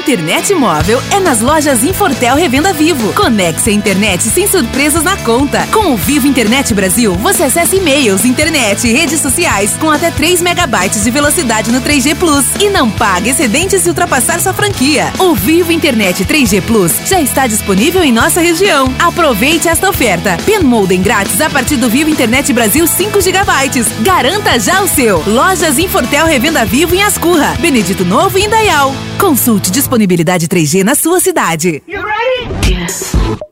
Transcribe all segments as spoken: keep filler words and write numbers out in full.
Internet móvel é nas lojas Infortel Revenda Vivo. Conecte a internet sem surpresas na conta. Com o Vivo Internet Brasil, você acessa e-mails, internet e redes sociais com até três megabytes de velocidade no três G Plus. E não paga excedentes se ultrapassar sua franquia. O Vivo Internet três G Plus já está disponível em nossa região. Aproveite esta oferta. Pen Modem grátis a partir do Vivo Internet Brasil cinco gigabytes. Garanta já o seu. Lojas Infortel Revenda Vivo em Ascurra, Benedito Novo e Indaial. Consulte disponibilidade três G na sua cidade. You ready? Yes.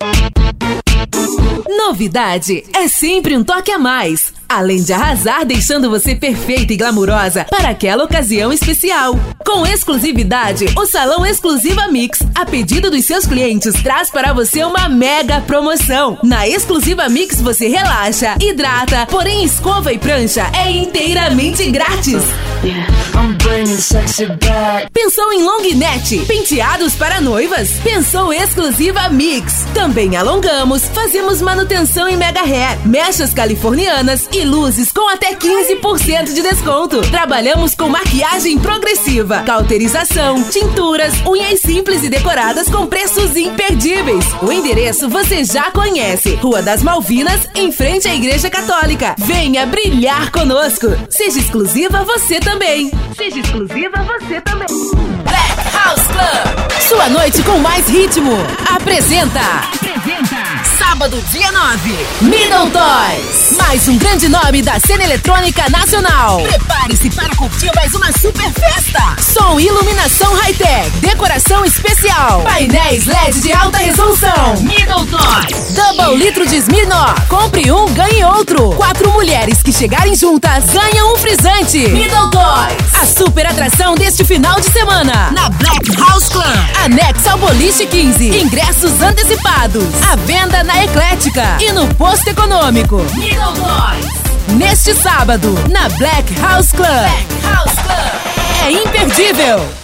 Novidade é sempre um toque a mais. Além de arrasar, deixando você perfeita e glamurosa para aquela ocasião especial. Com exclusividade, o Salão Exclusiva Mix, a pedido dos seus clientes, traz para você uma mega promoção. Na Exclusiva Mix você relaxa, hidrata, porém escova e prancha é inteiramente grátis. Pensou em long net, penteados para noivas? Pensou Exclusiva Mix. Também alongamos, fazemos manutenção em mega hair, mechas californianas e luzes com até quinze por cento de desconto. Trabalhamos com maquiagem progressiva, cauterização, tinturas, unhas simples e decoradas com preços imperdíveis. O endereço você já conhece: Rua das Malvinas, em frente à Igreja Católica. Venha brilhar conosco. Seja exclusiva você também. Seja exclusiva você também. Black House Club, sua noite com mais ritmo. Apresenta. Apresenta. Sábado, dia nove, Middle Toys. Mais um grande nome da cena eletrônica nacional. Prepare-se para curtir mais uma super festa. Som e iluminação high-tech, decoração especial, painéis L E D de alta resolução. Middle Toys. Double litro de Smirnoff. Compre um, ganhe outro. Quatro mulheres que chegarem juntas ganham um frisante. Middle Toys. A super atração deste final de semana na Black House Club, anexo ao Boliche quinze. Ingressos antecipados. A venda na Eclética e no Posto Econômico. Middle Toys. Neste sábado, na Black House Club. Black House Club. É imperdível.